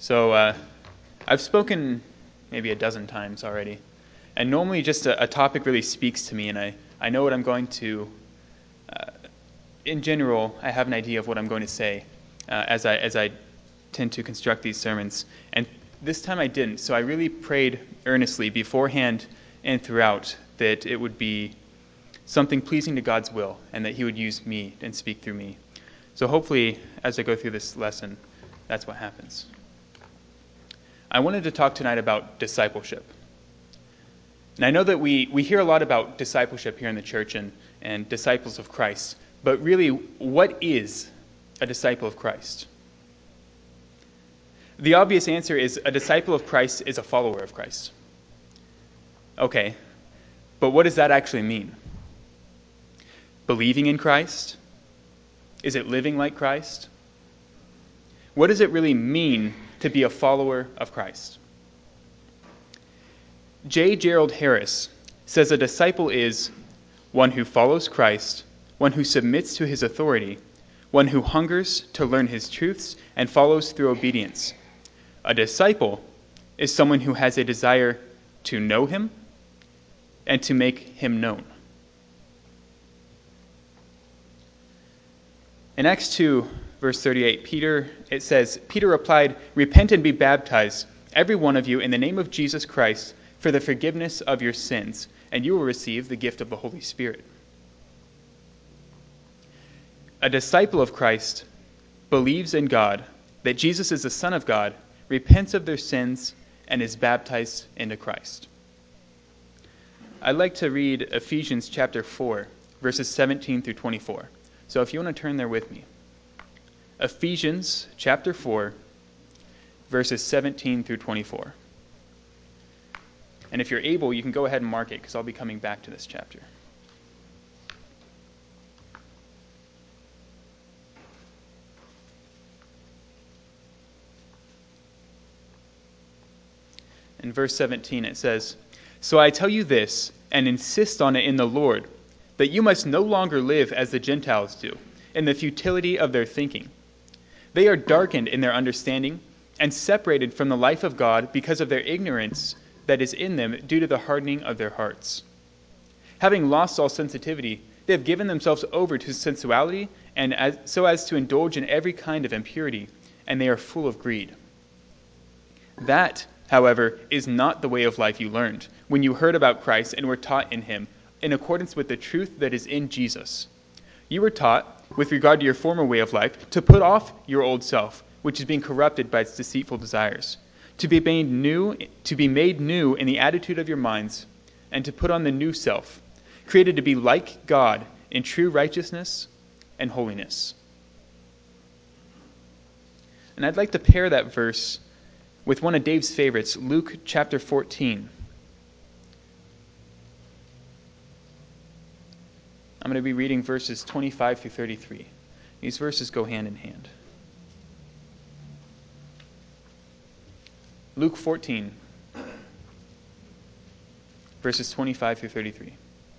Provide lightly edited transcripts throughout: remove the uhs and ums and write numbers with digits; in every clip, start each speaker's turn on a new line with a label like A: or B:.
A: So I've spoken maybe a dozen times already, and normally just a topic really speaks to me, and I know what I'm going to, in general, I have an idea of what I'm going to say as I tend to construct these sermons. And this time I didn't, so I really prayed earnestly beforehand and throughout that it would be something pleasing to God's will and that he would use me and speak through me. So hopefully, as I go through this lesson, that's what happens. I wanted to talk tonight about discipleship. And I know that we hear a lot about discipleship here in the church and disciples of Christ, but really, what is a disciple of Christ? The obvious answer is a disciple of Christ is a follower of Christ. Okay, but what does that actually mean? Believing in Christ? Is it living like Christ? What does it really mean to be a follower of Christ? J. Gerald Harris says a disciple is one who follows Christ, one who submits to his authority, one who hungers to learn his truths and follows through obedience. A disciple is someone who has a desire to know him and to make him known. In Acts 2, verse 38, it says, Peter replied, "Repent and be baptized, every one of you, in the name of Jesus Christ, for the forgiveness of your sins, and you will receive the gift of the Holy Spirit." A disciple of Christ believes in God, that Jesus is the Son of God, repents of their sins, and is baptized into Christ. I'd like to read Ephesians chapter 4, verses 17 through 24. So if you want to turn there with me. Ephesians chapter 4, verses 17 through 24. And if you're able, you can go ahead and mark it, because I'll be coming back to this chapter. In verse 17 it says, "So I tell you this, and insist on it in the Lord, that you must no longer live as the Gentiles do, in the futility of their thinking. They are darkened in their understanding, and separated from the life of God because of their ignorance that is in them due to the hardening of their hearts. Having lost all sensitivity, they have given themselves over to sensuality, and so as to indulge in every kind of impurity, and they are full of greed. That, however, is not the way of life you learned when you heard about Christ and were taught in him, in accordance with the truth that is in Jesus. You were taught, with regard to your former way of life, to put off your old self, which is being corrupted by its deceitful desires, to be made new in the attitude of your minds, and to put on the new self, created to be like God in true righteousness and holiness." And I'd like to pair that verse with one of Dave's favorites, Luke chapter 14. I'm going to be reading verses 25 through 33. These verses go hand in hand. Luke 14, verses 25 through 33.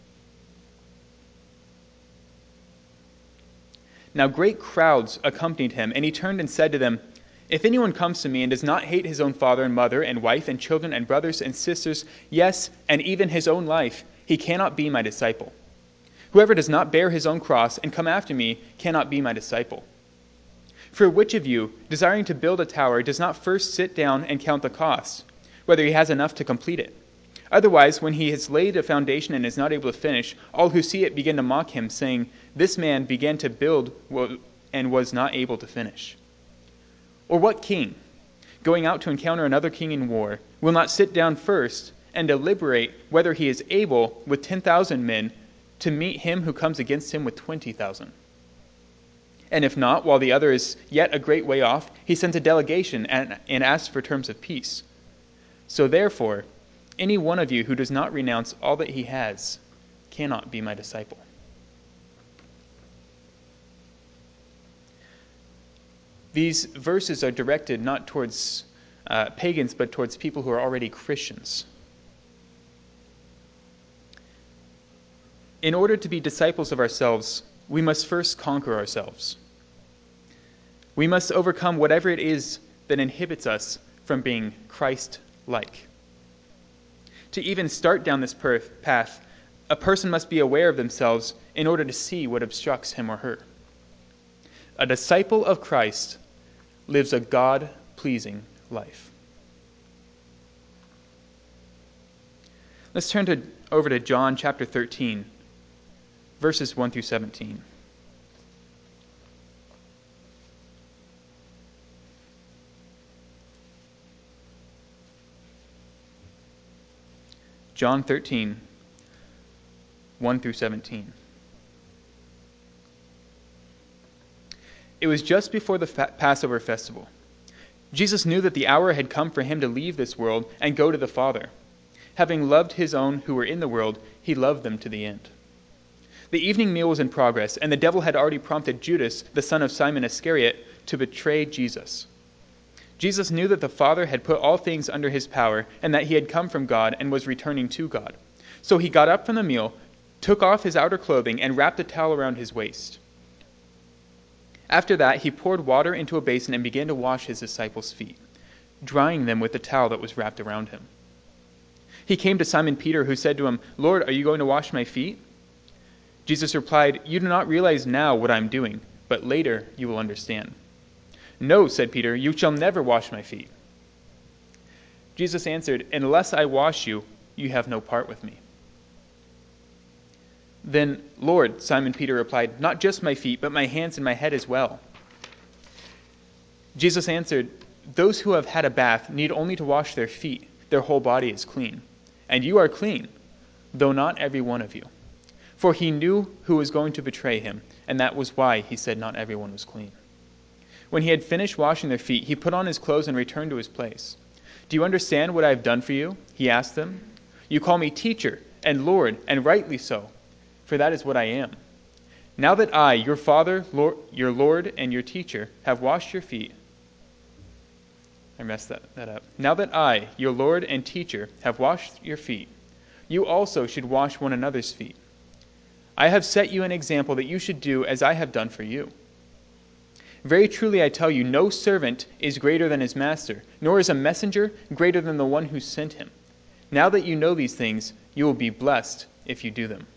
A: "Now great crowds accompanied him, and he turned and said to them, 'If anyone comes to me and does not hate his own father and mother and wife and children and brothers and sisters, yes, and even his own life, he cannot be my disciple. Whoever does not bear his own cross and come after me cannot be my disciple. For which of you, desiring to build a tower, does not first sit down and count the cost, whether he has enough to complete it? Otherwise, when he has laid a foundation and is not able to finish, all who see it begin to mock him, saying, "This man began to build and was not able to finish." Or what king, going out to encounter another king in war, will not sit down first and deliberate whether he is able, with 10,000 men, to meet him who comes against him with 20,000? And if not, while the other is yet a great way off, he sends a delegation and asks for terms of peace. So therefore, any one of you who does not renounce all that he has cannot be my disciple." These verses are directed not towards pagans, but towards people who are already Christians. In order to be disciples of ourselves, we must first conquer ourselves. We must overcome whatever it is that inhibits us from being Christ-like. To even start down this path, a person must be aware of themselves in order to see what obstructs him or her. A disciple of Christ lives a God-pleasing life. Let's turn over to John chapter 13, verses 1 through 17. John 13, 1 through 17. It was just before the Passover festival. Jesus knew that the hour had come for him to leave this world and go to the Father. Having loved his own who were in the world, he loved them to the end. The evening meal was in progress, and the devil had already prompted Judas, the son of Simon Iscariot, to betray Jesus. Jesus knew that the Father had put all things under his power, and that he had come from God and was returning to God. So he got up from the meal, took off his outer clothing, and wrapped a towel around his waist. After that, he poured water into a basin and began to wash his disciples' feet, drying them with the towel that was wrapped around him. He came to Simon Peter, who said to him, "Lord, are you going to wash my feet?" Jesus replied, "You do not realize now what I am doing, but later you will understand." "No," said Peter, "you shall never wash my feet." Jesus answered, "Unless I wash you, you have no part with me." "Then, Lord," Simon Peter replied, "not just my feet, but my hands and my head as well." Jesus answered, "Those who have had a bath need only to wash their feet. Their whole body is clean. And you are clean, though not every one of you." For he knew who was going to betray him, and that was why he said not everyone was clean. When he had finished washing their feet, he put on his clothes and returned to his place. "Do you understand what I have done for you?" he asked them. "You call me teacher and Lord, and rightly so, for that is what I am. Now that I, your Father, your Lord, and your teacher, have washed your feet," I messed that up. "Now that I, your Lord and teacher, have washed your feet, you also should wash one another's feet. I have set you an example that you should do as I have done for you. Very truly I tell you, no servant is greater than his master, nor is a messenger greater than the one who sent him. Now that you know these things, you will be blessed if you do them."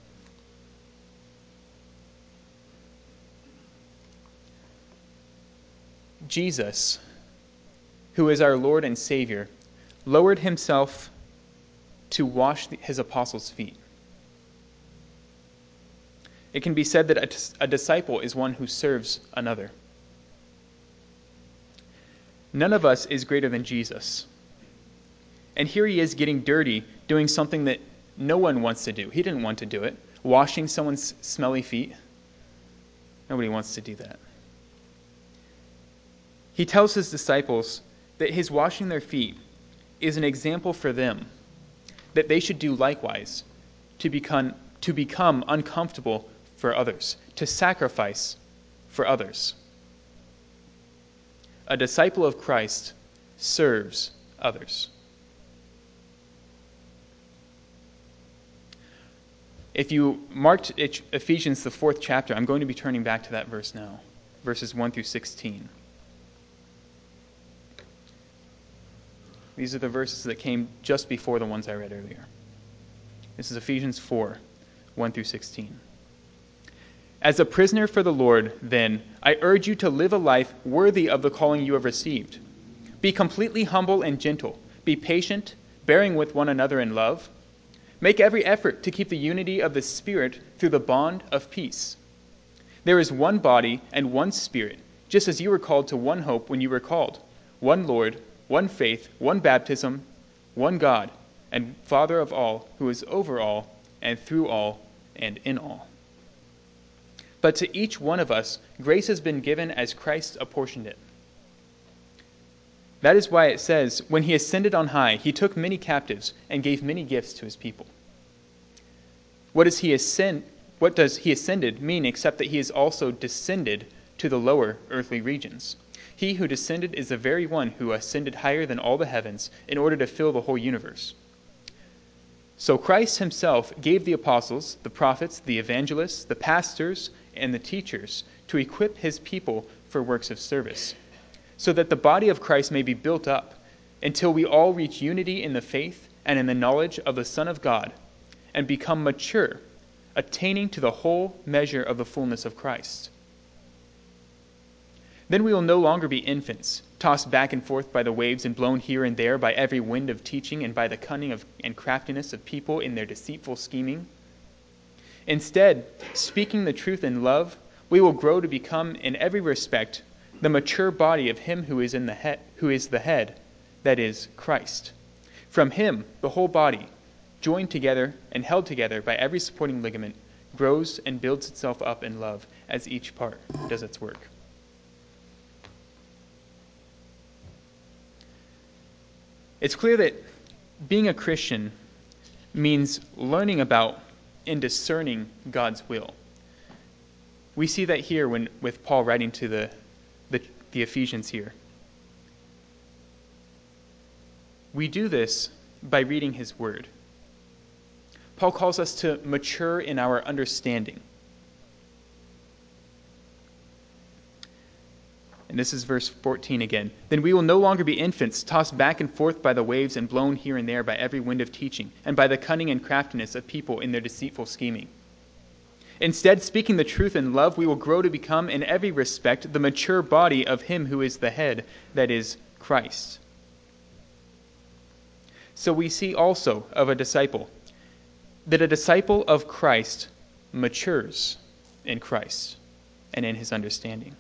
A: Jesus, who is our Lord and Savior, lowered himself to wash his apostles' feet. It can be said that a disciple is one who serves another. None of us is greater than Jesus. And here he is getting dirty, doing something that no one wants to do. He didn't want to do it. Washing someone's smelly feet. Nobody wants to do that. He tells his disciples that his washing their feet is an example for them, that they should do likewise, to become uncomfortable for others, to sacrifice for others. A disciple of Christ serves others. If you marked Ephesians, the 4th chapter, I'm going to be turning back to that verse now, verses 1 through 16. These are the verses that came just before the ones I read earlier. This is Ephesians 4, 1 through 16. "As a prisoner for the Lord, then, I urge you to live a life worthy of the calling you have received. Be completely humble and gentle. Be patient, bearing with one another in love. Make every effort to keep the unity of the Spirit through the bond of peace. There is one body and one Spirit, just as you were called to one hope when you were called, one Lord, one faith, one baptism, one God, and Father of all, who is over all, and through all, and in all. But to each one of us, grace has been given as Christ apportioned it. That is why it says, when he ascended on high, he took many captives and gave many gifts to his people." What does he ascended mean except that he is also descended to the lower earthly regions? He who descended is the very one who ascended higher than all the heavens in order to fill the whole universe. So Christ himself gave the apostles, the prophets, the evangelists, the pastors, and the teachers to equip his people for works of service, so that the body of Christ may be built up until we all reach unity in the faith and in the knowledge of the Son of God and become mature, attaining to the whole measure of the fullness of Christ. Then we will no longer be infants, tossed back and forth by the waves and blown here and there by every wind of teaching and by the cunning and craftiness of people in their deceitful scheming. Instead, speaking the truth in love, we will grow to become in every respect the mature body of him who is the head, that is, Christ. From him, the whole body, joined together and held together by every supporting ligament, grows and builds itself up in love as each part does its work. It's clear that being a Christian means learning about and discerning God's will. We see that here with Paul writing to the Ephesians here. We do this by reading his word. Paul calls us to mature in our understanding. And this is verse 14 again. Then we will no longer be infants, tossed back and forth by the waves and blown here and there by every wind of teaching, and by the cunning and craftiness of people in their deceitful scheming. Instead, speaking the truth in love, we will grow to become, in every respect, the mature body of him who is the head, that is, Christ. So we see also of a disciple that a disciple of Christ matures in Christ and in his understanding.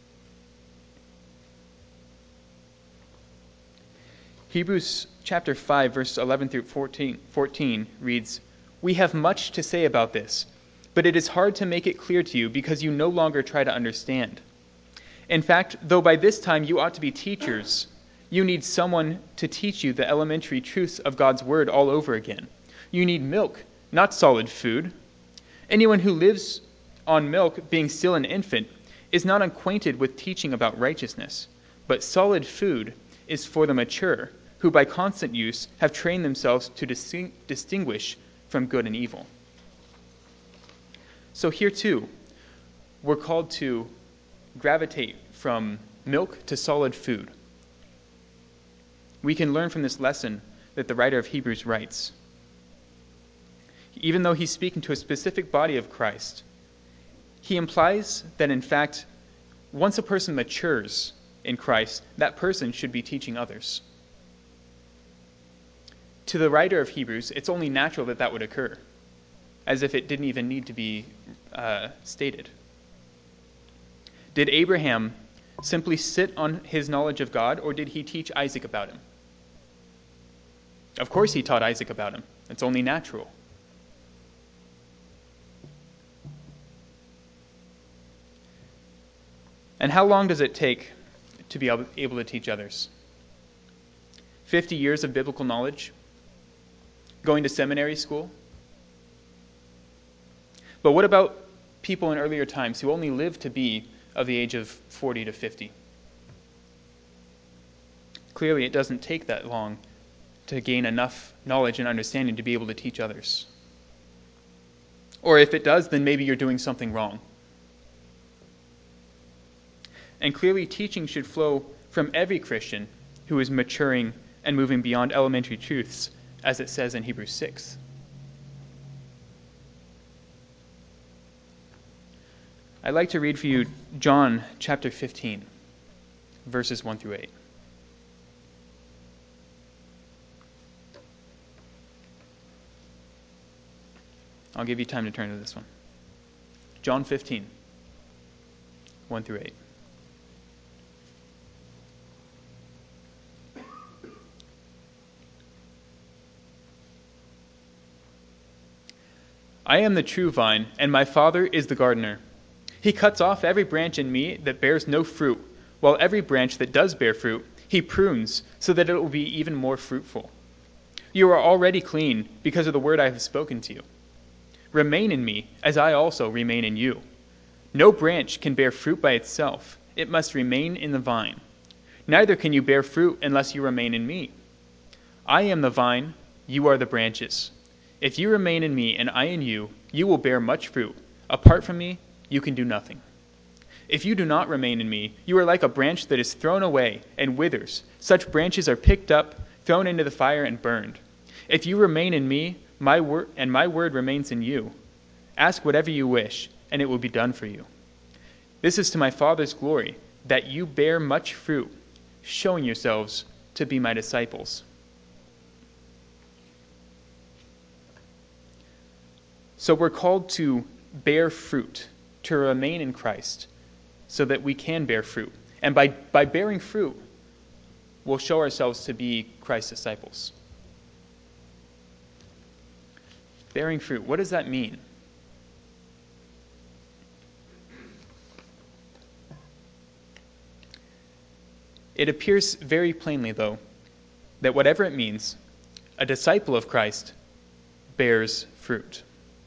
A: Hebrews chapter 5, verses 11 through 14 reads, "We have much to say about this, but it is hard to make it clear to you because you no longer try to understand. In fact, though by this time you ought to be teachers, you need someone to teach you the elementary truths of God's word all over again. You need milk, not solid food. Anyone who lives on milk, being still an infant, is not acquainted with teaching about righteousness, but solid food is for the mature, who by constant use have trained themselves to distinguish from good and evil." So here too, we're called to gravitate from milk to solid food. We can learn from this lesson that the writer of Hebrews writes. Even though he's speaking to a specific body of Christ, he implies that in fact, once a person matures in Christ, that person should be teaching others. To the writer of Hebrews, it's only natural that that would occur, as if it didn't even need to be stated. Did Abraham simply sit on his knowledge of God, or did he teach Isaac about him? Of course he taught Isaac about him. It's only natural. And how long does it take to be able to teach others? 50 years of biblical knowledge? Going to seminary school? But what about people in earlier times who only lived to be of the age of 40 to 50? Clearly, it doesn't take that long to gain enough knowledge and understanding to be able to teach others. Or if it does, then maybe you're doing something wrong. And clearly, teaching should flow from every Christian who is maturing and moving beyond elementary truths, as it says in Hebrews 6. I'd like to read for you John chapter 15, verses 1 through 8. I'll give you time to turn to this one. John 15, 1 through 8. "I am the true vine, and my Father is the gardener. He cuts off every branch in me that bears no fruit, while every branch that does bear fruit, he prunes so that it will be even more fruitful. You are already clean because of the word I have spoken to you. Remain in me, as I also remain in you. No branch can bear fruit by itself. It must remain in the vine. Neither can you bear fruit unless you remain in me. I am the vine, you are the branches. If you remain in me and I in you, you will bear much fruit. Apart from me, you can do nothing. If you do not remain in me, you are like a branch that is thrown away and withers. Such branches are picked up, thrown into the fire, and burned. If you remain in me, my word remains in you. Ask whatever you wish, and it will be done for you. This is to my Father's glory, that you bear much fruit, showing yourselves to be my disciples. So we're called to bear fruit, to remain in Christ, so that we can bear fruit. And by bearing fruit, we'll show ourselves to be Christ's disciples. Bearing fruit, what does that mean? It appears very plainly, though, that whatever it means, a disciple of Christ bears fruit.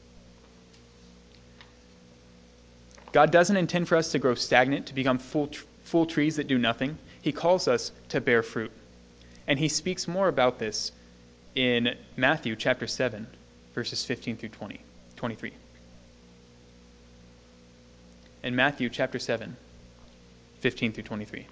A: God doesn't intend for us to grow stagnant, to become full trees that do nothing. He calls us to bear fruit. And he speaks more about this in Matthew chapter 7, verses 15 through 23. In Matthew chapter 7, 15 through 23.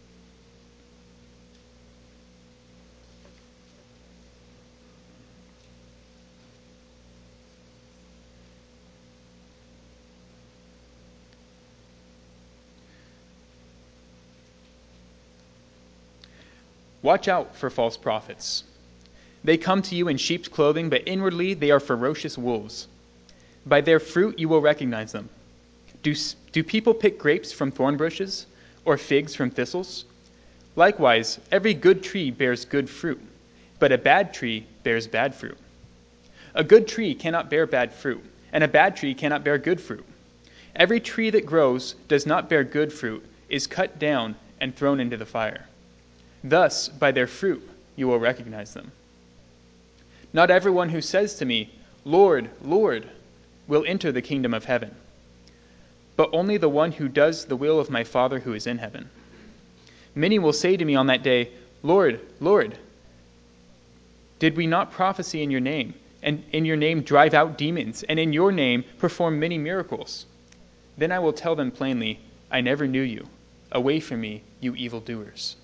A: Watch out for false prophets. They come to you in sheep's clothing, but inwardly they are ferocious wolves. By their fruit you will recognize them. Do people pick grapes from thorn bushes, or figs from thistles? Likewise, every good tree bears good fruit, but a bad tree bears bad fruit. A good tree cannot bear bad fruit, and a bad tree cannot bear good fruit. Every tree that grows does not bear good fruit is cut down and thrown into the fire. Thus, by their fruit, you will recognize them. Not everyone who says to me, Lord, Lord, will enter the kingdom of heaven, but only the one who does the will of my Father who is in heaven. Many will say to me on that day, Lord, Lord, did we not prophesy in your name, and in your name drive out demons, and in your name perform many miracles? Then I will tell them plainly, I never knew you. Away from me, you evildoers.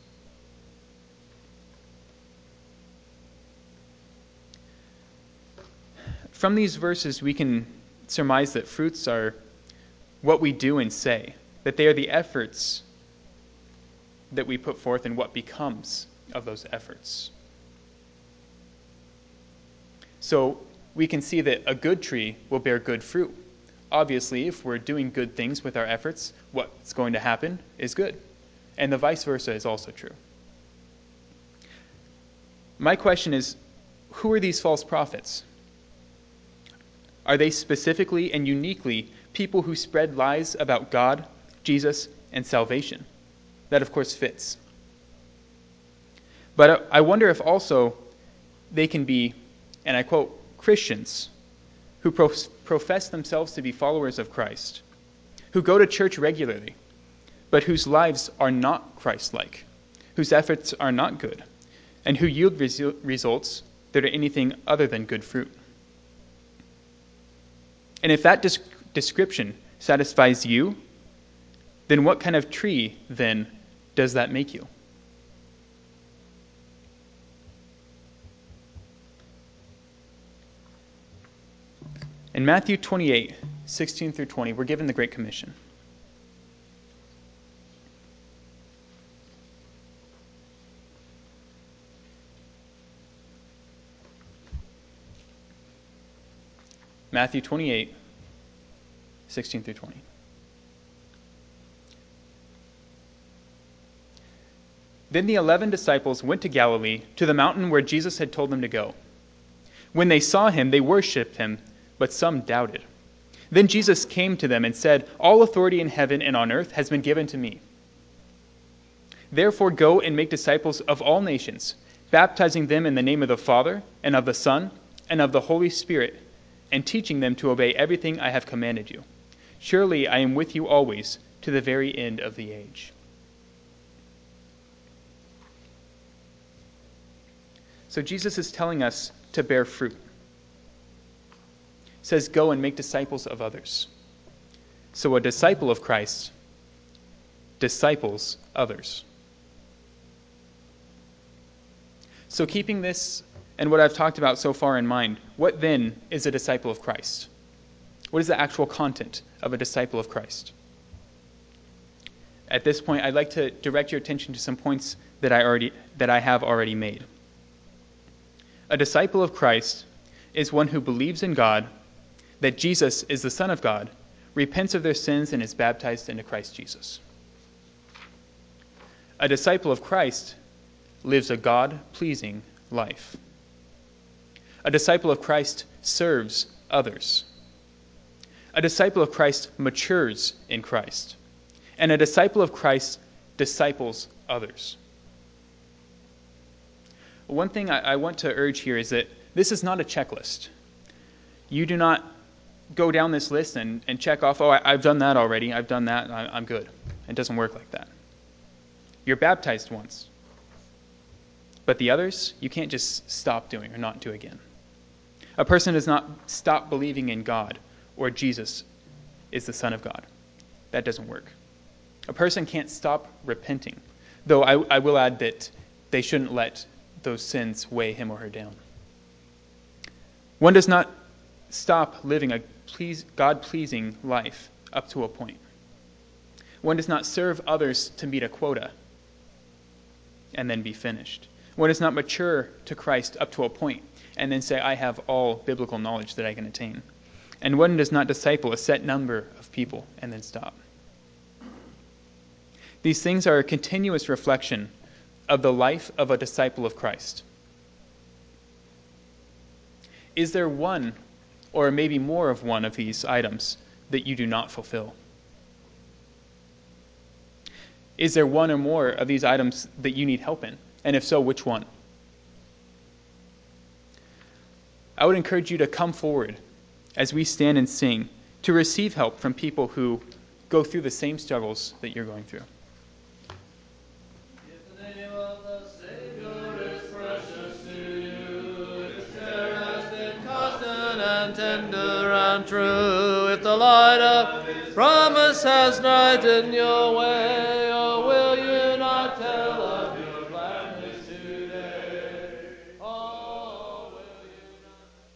A: From these verses, we can surmise that fruits are what we do and say, that they are the efforts that we put forth and what becomes of those efforts. So we can see that a good tree will bear good fruit. Obviously, if we're doing good things with our efforts, what's going to happen is good. And the vice versa is also true. My question is, who are these false prophets? Are they specifically and uniquely people who spread lies about God, Jesus, and salvation? That, of course, fits. But I wonder if also they can be, and I quote, Christians who profess themselves to be followers of Christ, who go to church regularly, but whose lives are not Christ-like, whose efforts are not good, and who yield results that are anything other than good fruit. And if that description satisfies you, then what kind of tree, then, does that make you? In Matthew 28, 16 through 20, we're given the Great Commission. Matthew 28, 16 through 20. Then the 11 disciples went to Galilee, to the mountain where Jesus had told them to go. When they saw him, they worshipped him, but some doubted. Then Jesus came to them and said, All authority in heaven and on earth has been given to me. Therefore go and make disciples of all nations, baptizing them in the name of the Father, and of the Son, and of the Holy Spirit, and teaching them to obey everything I have commanded you. Surely I am with you always, to the very end of the age. So Jesus is telling us to bear fruit. He says, go and make disciples of others. So a disciple of Christ disciples others. So keeping this and what I've talked about so far in mind, what then is a disciple of Christ? What is the actual content of a disciple of Christ? At this point, I'd like to direct your attention to some points that I have already made. A disciple of Christ is one who believes in God, that Jesus is the Son of God, repents of their sins, and is baptized into Christ Jesus. A disciple of Christ lives a God-pleasing life. A disciple of Christ serves others. A disciple of Christ matures in Christ. And a disciple of Christ disciples others. One thing I want to urge here is that this is not a checklist. You do not go down this list and check off, oh, I've done that already, I've done that, I'm good. It doesn't work like that. You're baptized once. But the others, you can't just stop doing or not do again. A person does not stop believing in God or Jesus is the Son of God. That doesn't work. A person can't stop repenting, though I will add that they shouldn't let those sins weigh him or her down. One does not stop living a God-pleasing life up to a point. One does not serve others to meet a quota and then be finished. One does not mature to Christ up to a point and then say, I have all biblical knowledge that I can attain. And one does not disciple a set number of people and then stop. These things are a continuous reflection of the life of a disciple of Christ. Is there one, or maybe more of one of these items that you do not fulfill? Is there one or more of these items that you need help in? And if so, which one? I would encourage you to come forward as we stand and sing to receive help from people who go through the same struggles that you're going through.
B: If the name of the Savior is precious to you, if His care has been constant and tender and true, if the light of His promise has brightened your way, oh, will you not tell us?